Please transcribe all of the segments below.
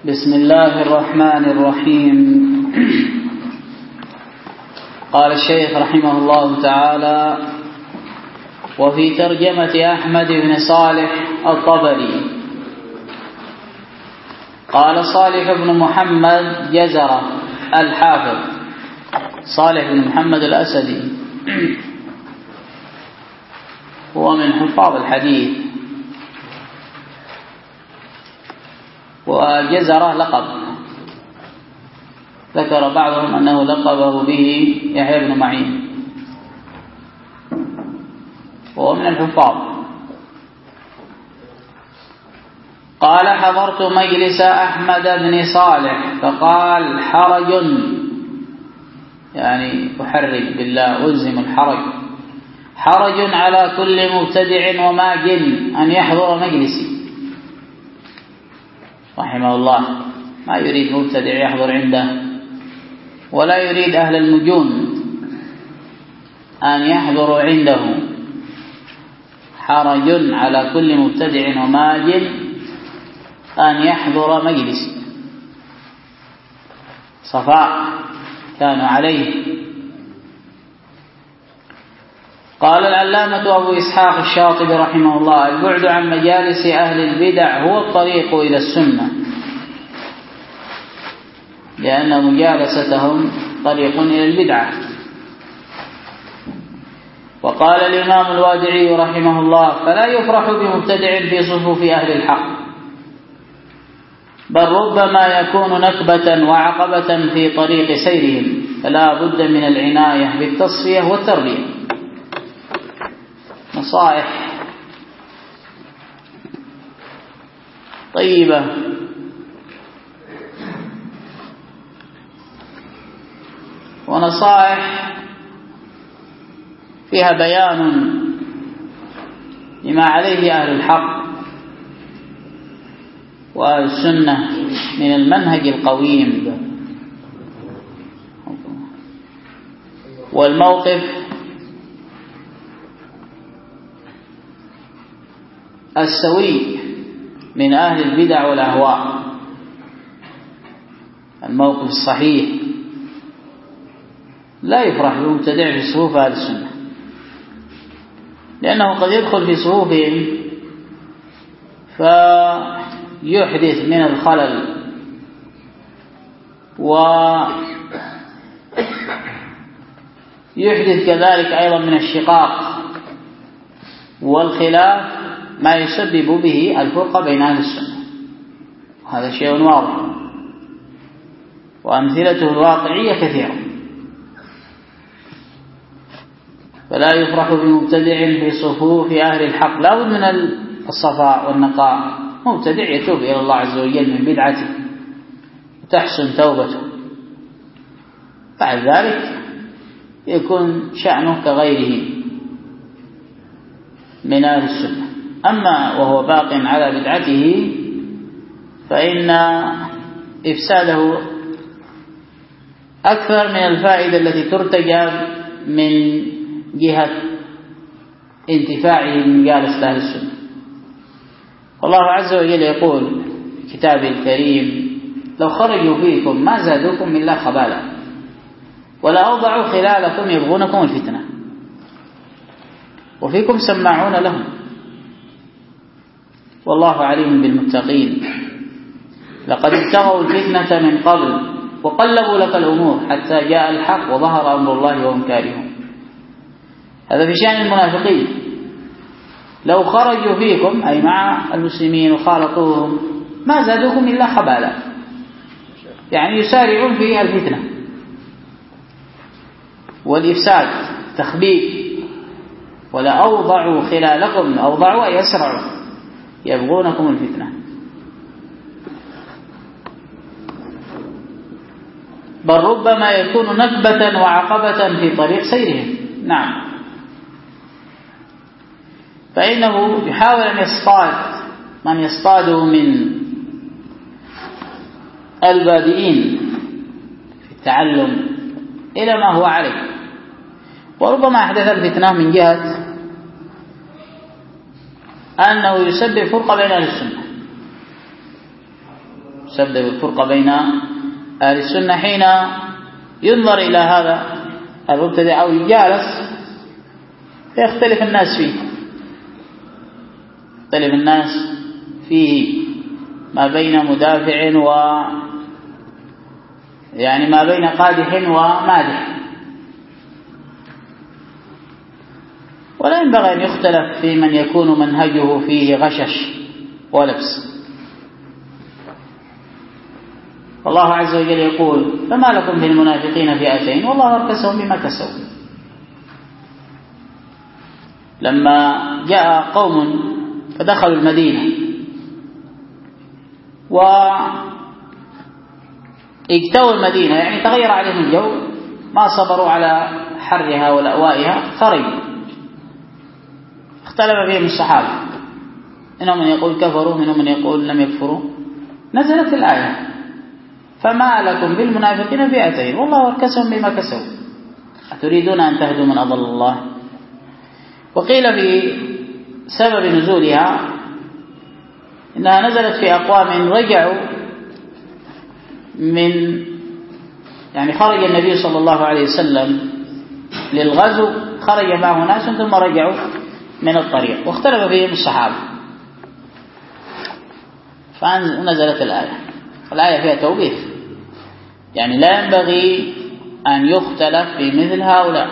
بسم الله الرحمن الرحيم. قال الشيخ رحمه الله تعالى: وفي ترجمة أحمد بن صالح الطبري قال صالح بن محمد جزرة الحافظ، صالح بن محمد الأسدي، هو من حفاظ الحديث، وجزرة لقب ذكر بعضهم أنه لقبه به يحيى بن معين، وهو من الحفاظ. قال: حضرت مجلس أحمد بن صالح فقال: حرج، يعني أحرج بالله، ألزم الحرج، حرج على كل مبتدع وماج أن يحضر مجلسي. رحمه الله ما يريد مبتدع يحضر عنده، ولا يريد أهل المجون أن يحضروا عنده. حرج على كل مبتدع وماج أن يحضر مجلسي. صفاء كانوا عليه. قال العلامة أبو إسحاق الشاطبي رحمه الله: البعد عن مجالس أهل البدع هو الطريق إلى السنة، لأن مجالستهم طريق إلى البدعة. وقال الإمام الوادعي رحمه الله: فلا يفرح بمبتدع في صفوف أهل الحق، بل ربما يكون نكبة وعقبة في طريق سيرهم، فلا بد من العناية بالتصفية والتربية. نصائح طيبة ونصائح فيها بيان لما عليه أهل الحق وأهل السنة من المنهج القويم والموقف السوي من أهل البدع والأهواء، الموقف الصحيح. لا يفرح بمبتدع في صفوف أهل السنة، لأنه قد يدخل في صفوفهم فيحدث من الخلل ويحدث كذلك أيضا من الشقاق والخلاف ما يسبب به الفرقة بين أهل السنة، وهذا شيء واضح، وأمثلته الواقعية كثيرة. فلا يفرح بمبتدع في صفوف أهل الحق، لا بد من الصفاء والنقاء. مبتدع يتوب إلى الله عز وجل من بدعته وتحسن توبته، بعد ذلك يكون شأنه كغيره من أهل السنة. أما وهو باق على بدعته فإن إفساده أكثر من الفائدة التي ترتجى من جهة انتفاعه من مجالس أهل السنة. والله عز وجل يقول في كتابه الكريم: لو خرجوا فيكم ما زادوكم إلا خبالا ولا أوضعوا خلالكم يبغونكم الفتنة وفيكم سماعون لهم والله عليم بالمتقين. لقد ابتغوا الفتنة من قبل وقلبوا لك الأمور حتى جاء الحق وظهر أمر الله وهم كارهون. هذا في شأن المنافقين. لو خرجوا فيكم أي مع المسلمين وخالطوهم ما زادوكم إلا خبالا، يعني يسارعون في الفتنة والإفساد، تخبيب. ولا أوضعوا خلالكم، أوضعوا أي أسرعوا، يبغونكم الفتنة. بل ربما يكون نكبة وعقبة في طريق سيرهم. نعم، فإنه يحاول أن يصطاد من يصطاده من البادئين في التعلم إلى ما هو عليه، وربما أحدث الفتنة من جهة أنه يسبب فرقة بين أهل السنة، تسبب الفرقة بين أهل السنة حين ينظر إلى هذا المبتدع أو يجالس فيختلف الناس فيه، يختلف الناس فيه ما بين مدافع يعني ما بين قادح ومادح. ولا ينبغي أن يختلف في من يكون منهجه فيه غشش ولبس. الله عز وجل يقول: فما لكم في المنافقين فئتين والله أركسهم بما كسبوا. لما جاء قوم فدخلوا المدينة واجتووا المدينة، يعني تغير عليهم الجو، ما صبروا على حرها ولأوائها، خرجوا، اختلف فيهم الصحابة، منهم من يقول كفروا، منهم من يقول لم يكفروا. نزلت الآية: فما لكم بالمنافقين فئتين والله أركسهم بما كسبوا أتريدون أن تهدوا من أضل الله. وقيل في سبب نزولها إنها نزلت في أقوام رجعوا يعني خرج النبي صلى الله عليه وسلم للغزو، خرج معه ناس ثم رجعوا من الطريق واختلف فيهم الصحابة، فنزلت الآية فيها توبيخ، يعني لا ينبغي أن يختلف في مثل هؤلاء.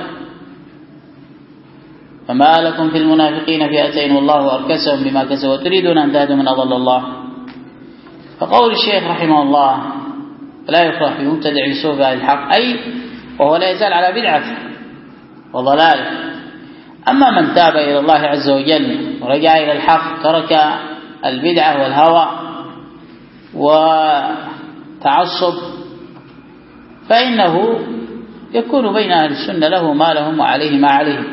فما لكم في المنافقين فئتين والله أركسهم بما كسبوا تريدون أن تهدوا من أضل الله. فقول الشيخ رحمه الله: لا يفرح بمبتدع يسوق على الحق، أي وهو لا يزال على بدعته وضلاله. أما من تاب إلى الله عز وجل ورجع إلى الحق، ترك البدعة والهوى وتعصب، فإنه يكون بين أهل السنة له ما لهم وعليه ما عليهم.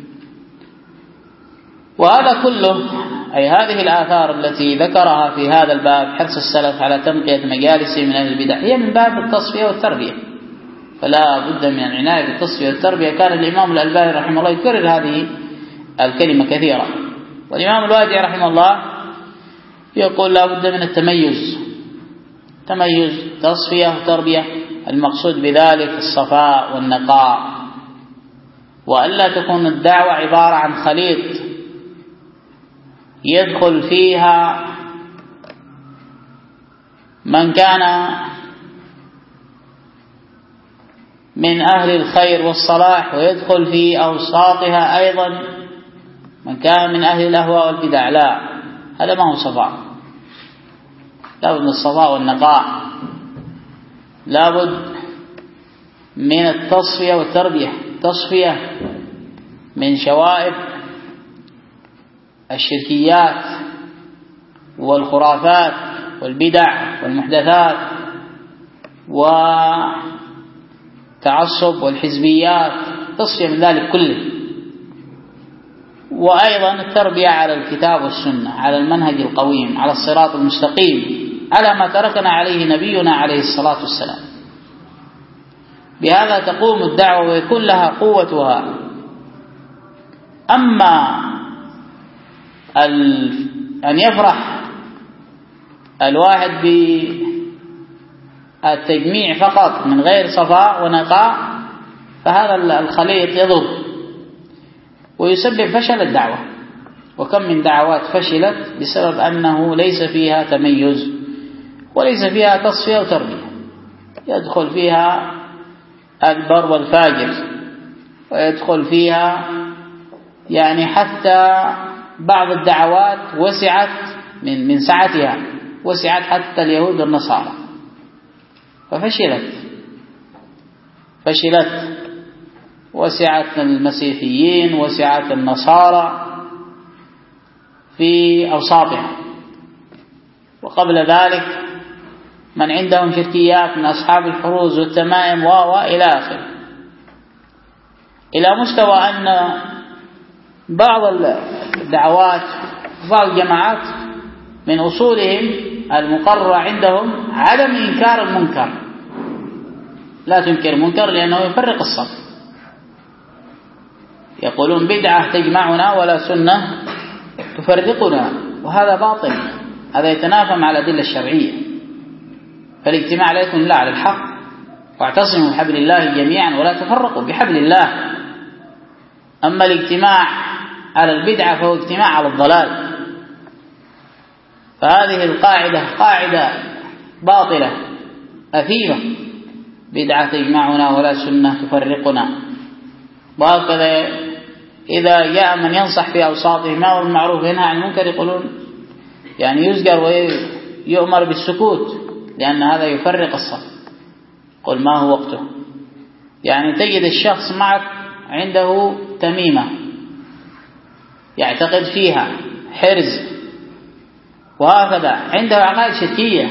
وهذا كله، أي هذه الآثار التي ذكرها في هذا الباب، حرص السلف على تنقية مجالس من أهل البدع، هي من باب التصفية والتربية، فلا بد من العناية بالتصفية والتربية. كان الإمام الألباني رحمه الله يكرر هذه الكلمة كثيرا، والإمام الوادعي رحمه الله يقول لا بد من التميز، تصفية وتربية، المقصود بذلك الصفاء والنقاء، وألا تكون الدعوة عبارة عن خليط يدخل فيها من كان من أهل الخير والصلاح، ويدخل في أوساطها أيضا من كان من أهل الأهواء والبدع. لا، هذا ما هو صفاء. لا بد من الصفاء والنقاء، لا بد من التصفية والتربية، تصفية من شوائب الشركيات والخرافات والبدع والمحدثات والتعصب والحزبيات، تصفية من ذلك كله. وأيضا التربية على الكتاب والسنة، على المنهج القويم، على الصراط المستقيم، على ما تركنا عليه نبينا عليه الصلاة والسلام. بهذا تقوم الدعوة ويكون لها قوتها. أما أن يفرح الواحد بالتجميع فقط من غير صفاء ونقاء، فهذا الخليط يضر ويسبب فشل الدعوة. وكم من دعوات فشلت بسبب أنه ليس فيها تميز وليس فيها تصفية وتربية، يدخل فيها البر والفاجر، ويدخل فيها يعني حتى بعض الدعوات وسعت من سعتها، وسعت حتى اليهود والنصارى، ففشلت، وسعت المسيحيين، وسعت النصارى في أوساطها. وقبل ذلك من عندهم شركيات من أصحاب الحروز والتمائم وإلى آخره، إلى مستوى أن بعض الدعوات بعض الجماعات من أصولهم المقررة عندهم عدم إنكار المنكر، لا تنكر منكر لأنه يفرق الصف. يقولون بدعة تجمعنا ولا سنة تفرقنا، وهذا باطل، هذا يتنافى مع الأدلة الشرعية. فالاجتماع لا يكون إلا على الحق. واعتصموا بحبل الله جميعا ولا تفرقوا بحبل الله. أما الاجتماع على البدعة فهو اجتماع على الضلال. فهذه القاعدة قاعدة باطلة أثيمة، بدعة تجمعنا ولا سنة تفرقنا. وهكذا إذا جاء من ينصح في أوساطه ما هو المعروف وينهى عن المنكر يقولون يعني يزجر ويؤمر بالسكوت لأن هذا يفرق الصف. قل ما هو وقته. يعني تجد الشخص معك عنده تميمة يعتقد فيها حرز، وهكذا عنده عقائد شركية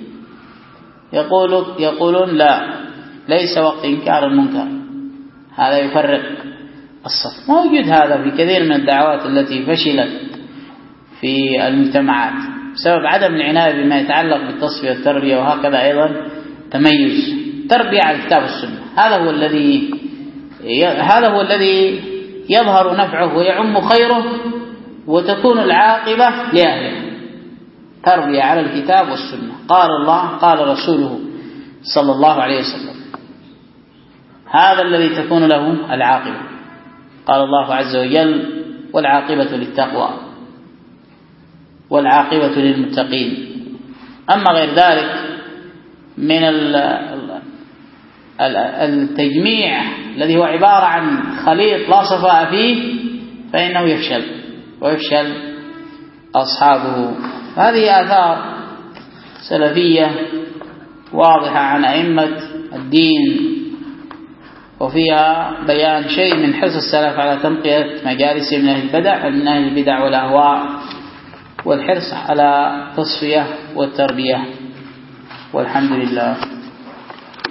يقولون لا ليس وقت إنكار المنكر، هذا يفرق الصف. موجود هذا في كثير من الدعوات التي فشلت في المجتمعات بسبب عدم العناية بما يتعلق بالتصفية والتربية، وهكذا أيضا تميز تربية على الكتاب والسنة. هذا هو الذي يظهر نفعه ويعم خيره وتكون العاقبة لأهله. تربية على الكتاب والسنة، قال الله قال رسوله صلى الله عليه وسلم، هذا الذي تكون له العاقبة. قال الله عز وجل والعاقبة للتقوى والعاقبة للمتقين. أما غير ذلك من التجميع الذي هو عبارة عن خليط لا صفاء فيه فإنه يفشل ويفشل أصحابه. هذه آثار سلفية واضحة عن أئمة الدين، وفيها بيان شيء من حرص السلف على تنقية مجالس من أهل البدع والأهواء، والحرص على تصفية والتربية. والحمد لله.